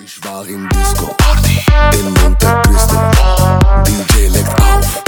Ich war im Disco in Monte Cristo. DJ legt auf.